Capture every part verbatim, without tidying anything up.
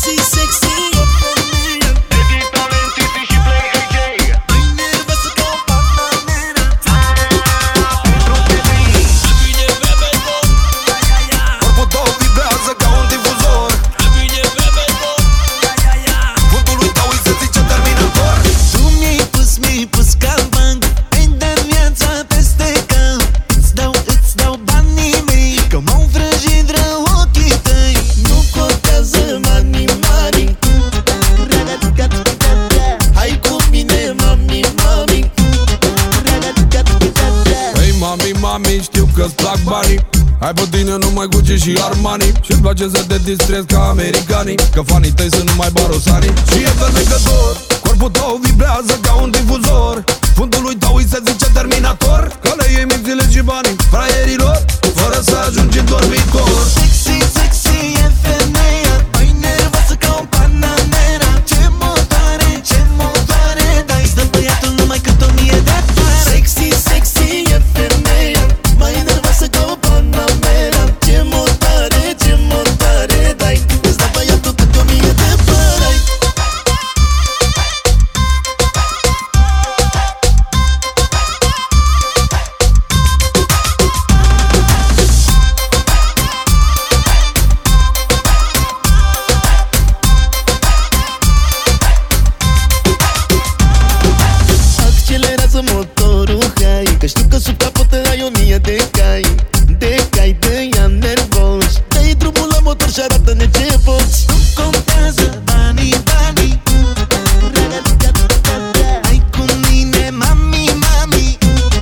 Sexy, sexy, e femeie. Eddie Talent, Titi și Play A J. Mai nervoasă ca o bananera. Pentru femei. Bine vreme tot, Corpul tău vibrează ca un difuzor. bine vreme tot. Vântului tău îi se zice terminator. Tu mi-ai pus, mi-ai pus ca bang. Ai dat viața peste cap. Îți dau, îți dau banii mei, că m-au vrăjit rău ochii tăi. Nu contează mani, mani. Hai cu mine, mami, mami. Hei mami, mami, știu că-ți plac banii. Hai pe tine numai Gucci și Armani. Și-ți place să te distrezi ca americanii, că fanii tăi sunt numai barosanii. Și e fermecător, corpul tău vibrează ca un difuzor. Fundului tău îi se zice terminator, că le iei mințile și banii fraierilor, fără să ajungi în dormitor. Sexy, sexy, e femeia. Mai nervoasă ca o bananera. Ce motoare, ce motoare. Dai să băiatul numai cât o mie de pare. Sexy, sexy, e femeia. Mai nervoasă ca o bananera. Ce motoare, ce motoare. Dai îți dă băiatul cât o mie de pare. Accelerează motorul, hai, că știu că sub capotă ai o mie de cai. De cai, de-ia nervoși. Dă-i drumul la motor și arată-ne ce poți. Nu contează banii, banii. Hai cu mine, mami, mami.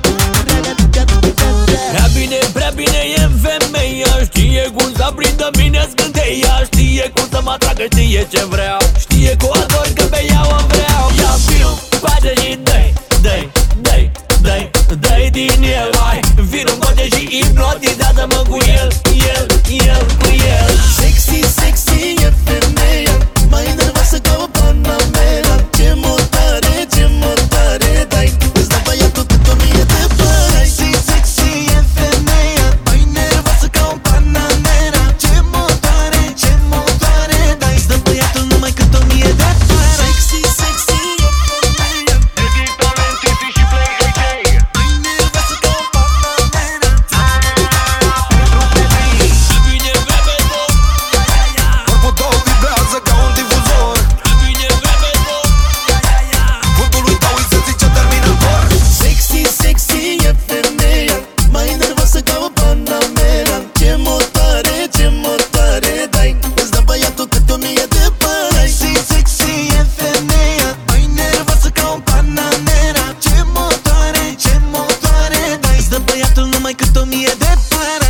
Prea bine, prea bine e femeia. Știe cum să aprindă bine scânteia. Știe cum să mă atragă, știe ce vreau. Știe cu ador că pe ea o vreau. Ia vino, bate și dă-i, dă-i, dă-i, dă-i, dă-i din el. Hai, vino, bate și hipnotizează-mă cu el, el, el, cu el. Sexy, sexy, e femeia. Mai nervoasă ca o bananera. Ce motoare, ce motoare. Dai, îți dă băiatul cât o mie de bani. Sexy, sexy, e femeia. Mai nervoasă ca o bananera. Ce motoare, ce motoare. Dai, îți dă băiatul numai cât o mie de bani. Sexy, sexy, e femeia. Eddie Talent, Titi și Play A J. Mai nervoasă ca o bananera. Pentru femei. Bine vreme tot, Corpul tău vibrează ca un difuzor. bine vreme tot. Fundului tău îi se zice terminator. Sexy, sexy, e femeia. Mai nervoasă ca o bananera. Ce motoare, ce motoare. Dai, îți dă băiatul câte o mie de bani. Sexy, sexy, e femeia. Mai nervoasă ca o bananera. Ce motoare, ce motoare. Dai, îți dă băiatul numai cât o mie de bani.